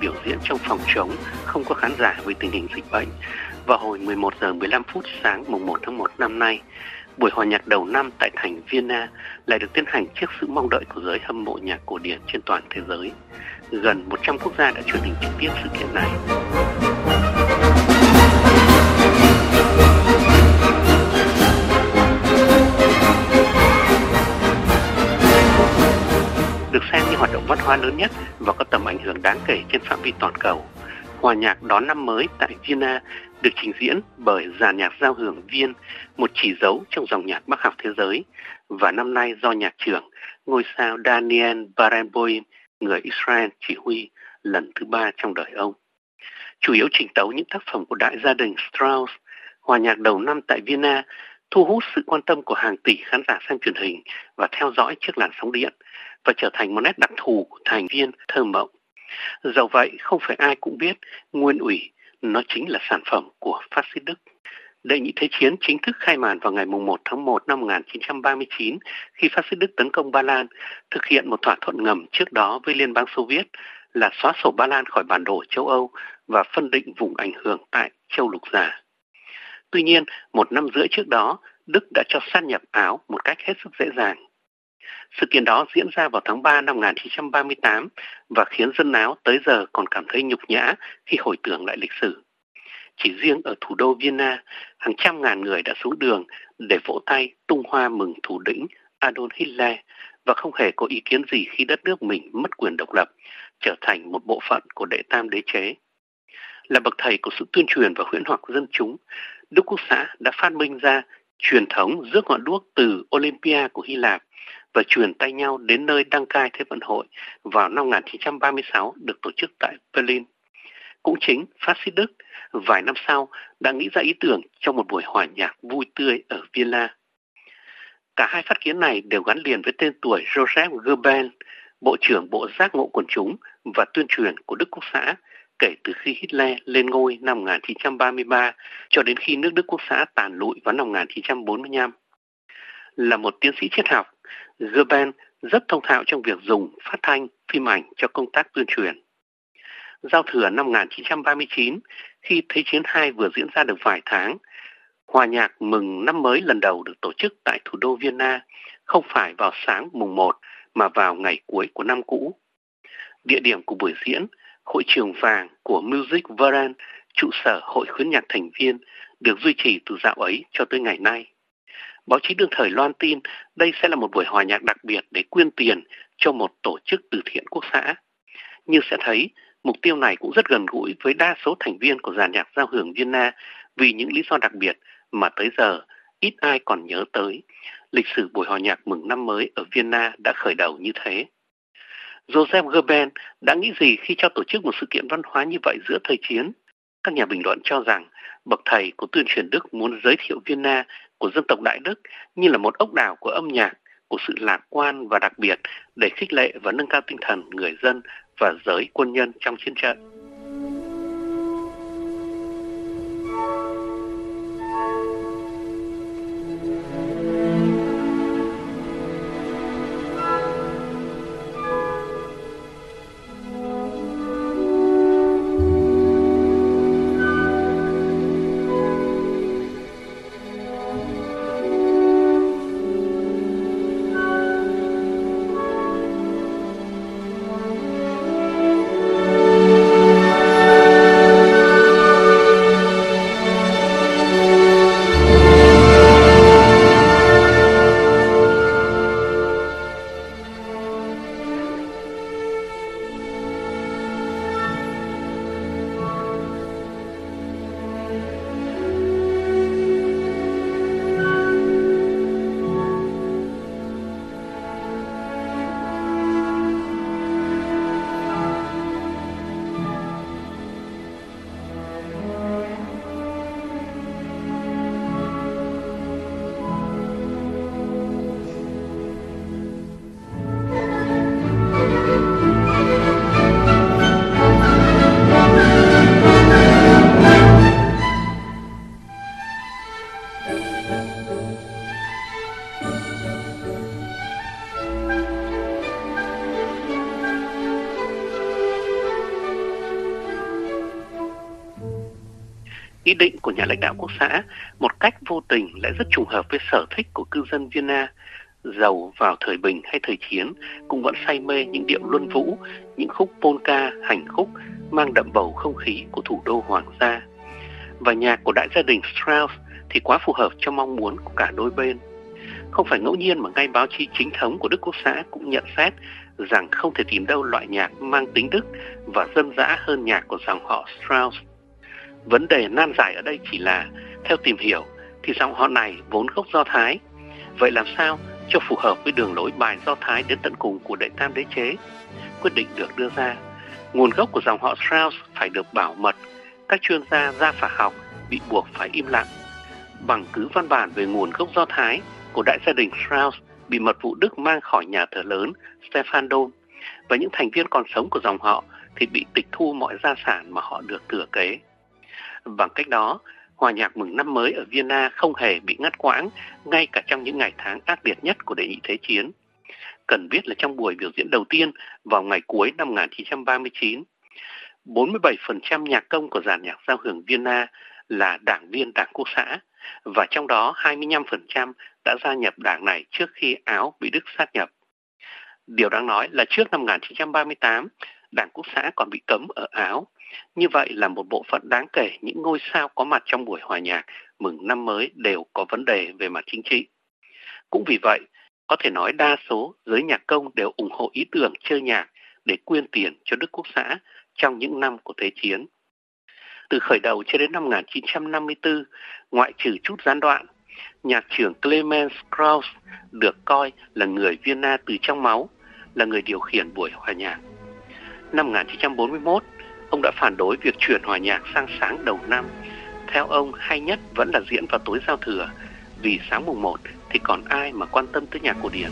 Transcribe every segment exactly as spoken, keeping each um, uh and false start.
biểu diễn trong phòng trống, không có khán giả vì tình hình dịch bệnh vào hồi mười một giờ mười lăm phút sáng mùng một tháng một năm nay. Buổi hòa nhạc đầu năm tại thành Vienna lại được tiến hành trước sự mong đợi của giới hâm mộ nhạc cổ điển trên toàn thế giới. Gần một trăm quốc gia đã truyền hình trực tiếp sự kiện này. Được xem như hoạt động văn hóa lớn nhất và có tầm ảnh hưởng đáng kể trên phạm vi toàn cầu, hòa nhạc đón năm mới tại Vienna được trình diễn bởi dàn nhạc giao hưởng Viên, một chỉ dấu trong dòng nhạc Bác học thế giới, và năm nay do nhạc trưởng, ngôi sao Daniel Barenboim, người Israel chỉ huy lần thứ ba trong đời ông. Chủ yếu trình tấu những tác phẩm của đại gia đình Strauss, hòa nhạc đầu năm tại Vienna thu hút sự quan tâm của hàng tỷ khán giả xem truyền hình và theo dõi chiếc làn sóng điện, và trở thành một nét đặc thù của thành viên thơ mộng. Dẫu vậy, không phải ai cũng biết Nguyên ủy nó chính là sản phẩm của phát xít Đức. Đệ nhị thế chiến chính thức khai màn vào ngày mùng một tháng một năm một nghìn chín trăm ba mươi chín khi phát xít Đức tấn công Ba Lan, thực hiện một thỏa thuận ngầm trước đó với Liên bang Xô Viết là xóa sổ Ba Lan khỏi bản đồ châu Âu và phân định vùng ảnh hưởng tại châu Lục Giả. Tuy nhiên, một năm rưỡi trước đó, Đức đã cho sát nhập Áo một cách hết sức dễ dàng. Sự kiện đó diễn ra vào tháng ba năm một nghìn chín trăm ba mươi tám và khiến dân Áo tới giờ còn cảm thấy nhục nhã khi hồi tưởng lại lịch sử. Chỉ riêng ở thủ đô Vienna, hàng trăm ngàn người đã xuống đường để vỗ tay tung hoa mừng thủ lĩnh Adolf Hitler và không hề có ý kiến gì khi đất nước mình mất quyền độc lập, trở thành một bộ phận của đệ tam đế chế. Là bậc thầy của sự tuyên truyền và huyễn hoặc dân chúng, Đức Quốc xã đã phát minh ra truyền thống rước ngọn đuốc từ Olympia của Hy Lạp và truyền tay nhau đến nơi đăng cai Thế vận hội vào năm một nghìn chín trăm ba mươi sáu được tổ chức tại Berlin. Cũng chính phát xít Đức vài năm sau đã nghĩ ra ý tưởng trong một buổi hòa nhạc vui tươi ở Vienna. Cả hai phát kiến này đều gắn liền với tên tuổi Joseph Goebbels, Bộ trưởng Bộ Giác ngộ quần chúng và tuyên truyền của Đức Quốc xã kể từ khi Hitler lên ngôi năm một nghìn chín trăm ba mươi ba cho đến khi nước Đức Quốc xã tàn lụi vào năm một nghìn chín trăm bốn mươi lăm. Là một tiến sĩ triết học, Goebbels rất thông thạo trong việc dùng phát thanh, phim ảnh cho công tác tuyên truyền. Giao thừa năm một nghìn chín trăm ba mươi chín, khi Thế chiến hai vừa diễn ra được vài tháng, hòa nhạc mừng năm mới lần đầu được tổ chức tại thủ đô Vienna, không phải vào sáng mùng một mà vào ngày cuối của năm cũ. Địa điểm của buổi diễn, hội trường vàng của Music Verein, trụ sở Hội khuyến nhạc thành viên, được duy trì từ dạo ấy cho tới ngày nay. Báo chí đương thời loan tin đây sẽ là một buổi hòa nhạc đặc biệt để quyên tiền cho một tổ chức từ thiện quốc xã. Như sẽ thấy, mục tiêu này cũng rất gần gũi với đa số thành viên của dàn nhạc giao hưởng Vienna vì những lý do đặc biệt mà tới giờ ít ai còn nhớ tới. Lịch sử buổi hòa nhạc mừng năm mới ở Vienna đã khởi đầu như thế. Joseph Goebbels đã nghĩ gì khi cho tổ chức một sự kiện văn hóa như vậy giữa thời chiến? Các nhà bình luận cho rằng bậc thầy của tuyên truyền Đức muốn giới thiệu Vienna của dân tộc Đại Đức như là một ốc đảo của âm nhạc, của sự lạc quan và đặc biệt để khích lệ và nâng cao tinh thần người dân và giới quân nhân trong chiến trận. Ý định của nhà lãnh đạo quốc xã một cách vô tình lại rất trùng hợp với sở thích của cư dân Vienna, dầu vào thời bình hay thời chiến cũng vẫn say mê những điệu luân vũ, những khúc polka, hành khúc mang đậm bầu không khí của thủ đô hoàng gia. Và nhạc của đại gia đình Strauss thì quá phù hợp cho mong muốn của cả đôi bên. Không phải ngẫu nhiên mà ngay báo chí chính thống của Đức Quốc xã cũng nhận xét rằng không thể tìm đâu loại nhạc mang tính Đức và dân dã hơn nhạc của dòng họ Strauss. Vấn đề nan giải ở đây chỉ là, theo tìm hiểu thì dòng họ này vốn gốc Do Thái. Vậy làm sao cho phù hợp với đường lối bài Do Thái đến tận cùng của Đệ Tam Đế Chế? Quyết định được đưa ra. Nguồn gốc của dòng họ Strauss phải được bảo mật. Các chuyên gia gia phả học bị buộc phải im lặng. Bằng cứ văn bản về nguồn gốc Do Thái của đại gia đình Strauss bị mật vụ Đức mang khỏi nhà thờ lớn Stephandom, và những thành viên còn sống của dòng họ thì bị tịch thu mọi gia sản mà họ được thừa kế. Bằng cách đó, hòa nhạc mừng năm mới ở Vienna không hề bị ngắt quãng ngay cả trong những ngày tháng ác liệt nhất của đệ nhị thế chiến. Cần biết là trong buổi biểu diễn đầu tiên vào ngày cuối năm một nghìn chín trăm ba mươi chín, bốn mươi bảy phần trăm nhạc công của dàn nhạc giao hưởng Vienna là đảng viên Đảng Quốc xã, và trong đó hai mươi lăm phần trăm đã gia nhập đảng này trước khi Áo bị Đức sát nhập. Điều đáng nói là trước năm một nghìn chín trăm ba mươi tám, Đảng Quốc xã còn bị cấm ở Áo. Như vậy là một bộ phận đáng kể những ngôi sao có mặt trong buổi hòa nhạc mừng năm mới đều có vấn đề về mặt chính trị. Cũng vì vậy, có thể nói đa số giới nhạc công đều ủng hộ ý tưởng chơi nhạc để quyên tiền cho Đức Quốc xã trong những năm của Thế chiến. Từ khởi đầu cho đến năm một nghìn chín trăm năm mươi tư, ngoại trừ chút gián đoạn, nhạc trưởng Clemens Krauss được coi là người Vienna từ trong máu, là người điều khiển buổi hòa nhạc. Năm một nghìn chín trăm bốn mươi mốt, ông đã phản đối việc chuyển hòa nhạc sang sáng đầu năm. Theo ông, hay nhất vẫn là diễn vào tối giao thừa, vì sáng mùng một thì còn ai mà quan tâm tới nhạc cổ điển.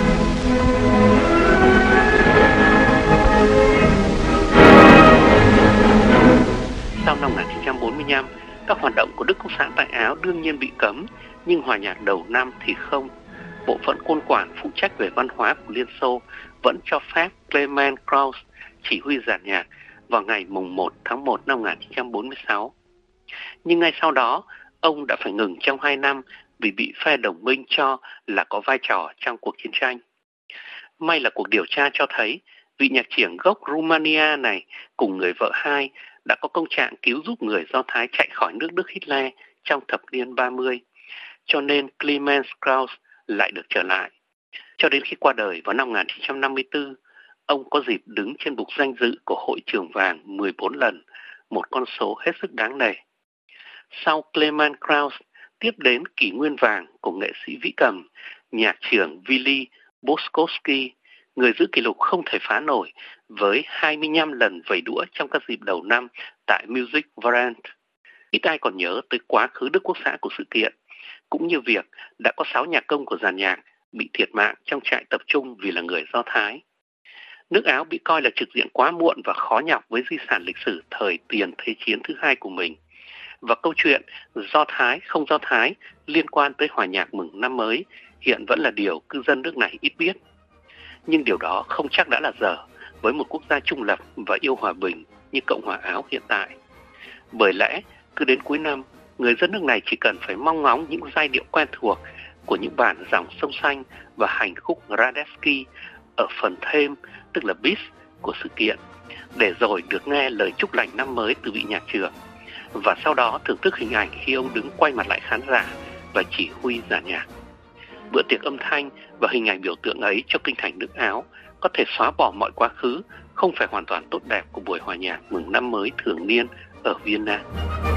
Sau năm một nghìn chín trăm bốn mươi lăm, các hoạt động của Đức Quốc xã tại Áo đương nhiên bị cấm, nhưng hòa nhạc đầu năm thì không. Bộ phận côn quản phụ trách về văn hóa của Liên Xô vẫn cho phép Clemens Krauss chỉ huy dàn nhạc vào ngày mùng một tháng một năm một nghìn chín trăm bốn mươi sáu. Nhưng ngay sau đó, ông đã phải ngừng trong hai năm vì bị phe đồng minh cho là có vai trò trong cuộc chiến tranh. May là cuộc điều tra cho thấy vị nhạc trưởng gốc Romania này cùng người vợ hai đã có công trạng cứu giúp người Do Thái chạy khỏi nước Đức Hitler trong thập niên ba mươi, cho nên Clemens Krauss lại được trở lại. Cho đến khi qua đời vào năm một nghìn chín trăm năm mươi tư, ông có dịp đứng trên bục danh dự của Hội Chưởng Vàng mười bốn lần, một con số hết sức đáng nể. Sau Clemens Krauss, tiếp đến kỷ nguyên vàng của nghệ sĩ vĩ cầm, nhạc trưởng Willy Boskowski, người giữ kỷ lục không thể phá nổi với hai mươi lăm lần vẩy đũa trong các dịp đầu năm tại Music Varant. Ít ai còn nhớ tới quá khứ Đức Quốc xã của sự kiện, cũng như việc đã có sáu nhạc công của dàn nhạc bị thiệt mạng trong trại tập trung vì là người Do Thái. Nước Áo bị coi là trực diện quá muộn và khó nhọc với di sản lịch sử thời tiền Thế chiến thứ hai của mình. Và câu chuyện Do Thái không Do Thái liên quan tới hòa nhạc mừng năm mới hiện vẫn là điều cư dân nước này ít biết. Nhưng điều đó không chắc đã là dở với một quốc gia trung lập và yêu hòa bình như Cộng hòa Áo hiện tại. Bởi lẽ, cứ đến cuối năm, người dân nước này chỉ cần phải mong ngóng những giai điệu quen thuộc của những bản dòng sông xanh và hành khúc Radetzky ở phần thêm, tức là bis của sự kiện, để rồi được nghe lời chúc lành năm mới từ vị nhạc trưởng, và sau đó thưởng thức hình ảnh khi ông đứng quay mặt lại khán giả và chỉ huy dàn nhạc. Bữa tiệc âm thanh và hình ảnh biểu tượng ấy cho kinh thành nước Áo có thể xóa bỏ mọi quá khứ không phải hoàn toàn tốt đẹp của buổi hòa nhạc mừng năm mới thường niên ở Vienna.